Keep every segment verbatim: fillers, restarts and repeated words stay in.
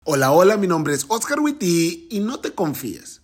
Hola, hola, mi nombre es Oscar Witty y no te confíes.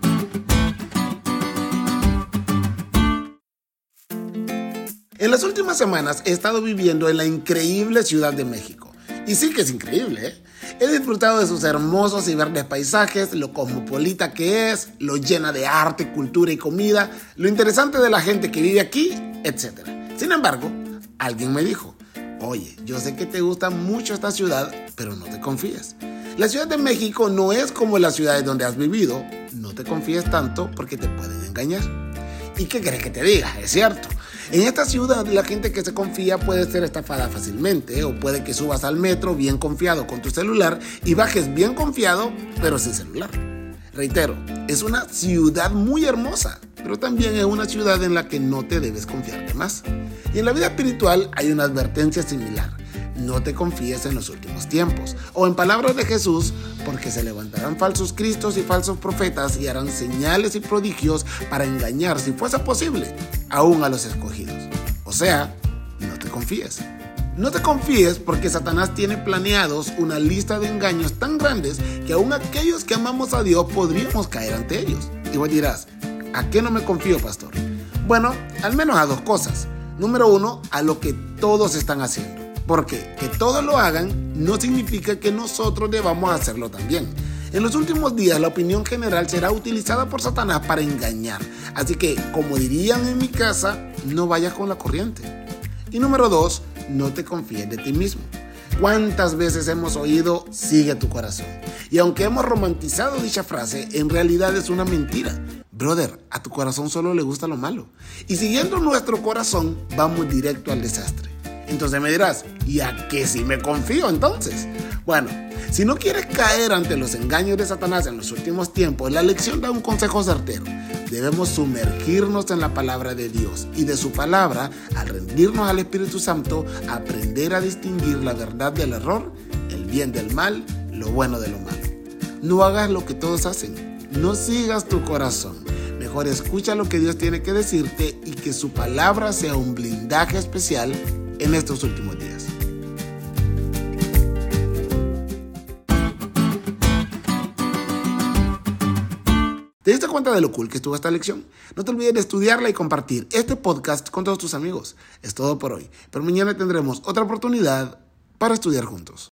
En las últimas semanas he estado viviendo en la increíble Ciudad de México. Y sí que es increíble, ¿eh? He disfrutado de sus hermosos y verdes paisajes, lo cosmopolita que es, lo llena de arte, cultura y comida, lo interesante de la gente que vive aquí, etcétera. Sin embargo, alguien me dijo, oye, yo sé que te gusta mucho esta ciudad, pero no te confíes. La Ciudad de México no es como las ciudades donde has vivido, no te confíes tanto porque te pueden engañar. ¿Y qué crees que te diga? Es cierto. En esta ciudad la gente que se confía puede ser estafada fácilmente, o puede que subas al metro bien confiado con tu celular y bajes bien confiado pero sin celular. Reitero, es una ciudad muy hermosa, pero también es una ciudad en la que no te debes confiar de más. Y en la vida espiritual hay una advertencia similar. No te confíes en los últimos tiempos, o en palabras de Jesús, porque se levantarán falsos cristos y falsos profetas y harán señales y prodigios para engañar, si fuese posible, aún a los escogidos. O sea, no te confíes. No te confíes porque Satanás tiene planeados una lista de engaños tan grandes que aún aquellos que amamos a Dios podríamos caer ante ellos. Y vos dirás, ¿a qué no me confío, pastor? Bueno, al menos a dos cosas. Número uno, a lo que todos están haciendo. Porque que todos lo hagan no significa que nosotros debamos hacerlo también. En los últimos días la opinión general será utilizada por Satanás para engañar. Así que, como dirían en mi casa, no vayas con la corriente. Y número dos, no te confíes de ti mismo. ¿Cuántas veces hemos oído sigue tu corazón? Y aunque hemos romantizado dicha frase, en realidad es una mentira. Brother, a tu corazón solo le gusta lo malo. Y siguiendo nuestro corazón, vamos directo al desastre. Entonces me dirás, ¿y a qué sí me confío entonces? Bueno, si no quieres caer ante los engaños de Satanás en los últimos tiempos, la lección da un consejo certero. Debemos sumergirnos en la palabra de Dios y de su palabra, al rendirnos al Espíritu Santo, aprender a distinguir la verdad del error, el bien del mal, lo bueno de lo malo. No hagas lo que todos hacen, no sigas tu corazón. Mejor escucha lo que Dios tiene que decirte y que su palabra sea un blindaje especial en estos últimos días. ¿Te diste cuenta de lo cool que estuvo esta lección? No te olvides de estudiarla y compartir este podcast con todos tus amigos. Es todo por hoy, pero mañana tendremos otra oportunidad para estudiar juntos.